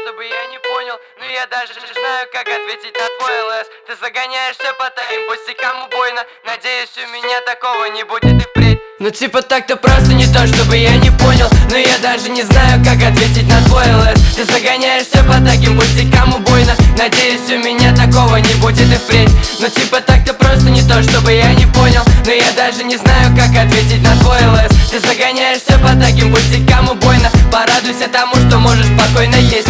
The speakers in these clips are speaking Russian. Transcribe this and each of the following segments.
чтобы я не понял, но я даже не знаю, как ответить на твой ЛС. Ты загоняешься по твоим пустякам убойно. Надеюсь, у меня такого не будет и впредь. Ну типа так-то просто не то, чтобы я не понял, но я даже не знаю, как ответить на твой ЛС. Ты загоняешься по таким пустякам убойно. Надеюсь, у меня такого не будет и впредь. Ну типа так-то просто не то, чтобы я не понял, но я даже не знаю, как ответить на твой ЛС. Ты загоняешься по таким пустякам убойно. Порадуйся тому, что можешь спокойно есть.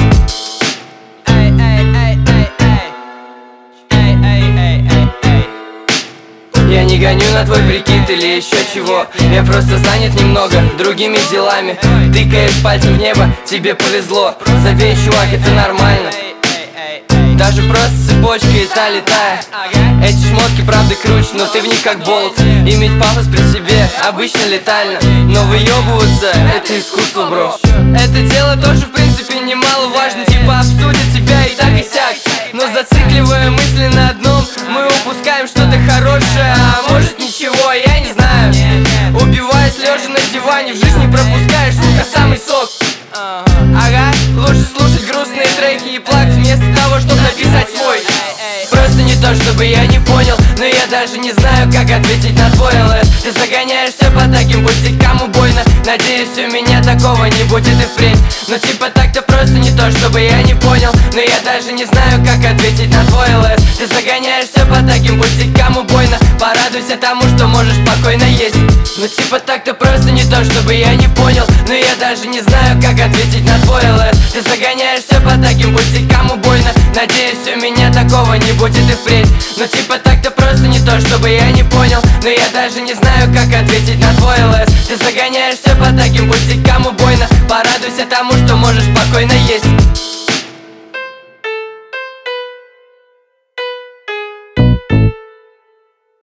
Я не гоню на твой прикид или еще чего. Я просто занят немного другими делами. Тыкаешь пальцем в небо, тебе повезло. Забей, чувак, это нормально. Даже просто цепочка и та летая. Эти шмотки правда круче, но ты в них как болт. Иметь пафос при себе обычно летально, но выебываться — это искусство, бро. Это дело тоже в принципе немаловажно. Типа обсудят тебя и так и сяк. Но зацикливая мысли на одном, мы упускаем что-то хорошее, а может ничего, я не знаю. Убиваясь лежа на диване, в жизни пропускаешь, сука, самый сок. Ага, лучше слушать грустные треки и плакать вместо того, чтобы написать свой. Просто не то, чтобы я не понял, но я даже не знаю, как ответить на твой ЛС. Ты загоняешься по таким пустякам убойно. Надеюсь, у меня такого не будет и впредь. Но типа так-то просто не то, чтобы я не понял, но я даже не знаю, как ответить на твой ЛС. Ты загоняешься по таким пустякам убойно. Порадуйся тому, что можешь спокойно есть. Ну типа так-то просто не то, чтобы я не понял, но я даже не знаю, как ответить на твой ЛС. Ты загоняешься по таким пустякам убойно. Надеюсь, у меня такого не будет и впредь. Ну типа так-то просто не то, чтобы я не понял, но я даже не знаю, как ответить на твой ЛС. Ты загоняешься по таким пустякам убойно. Порадуйся тому, что можешь спокойно есть.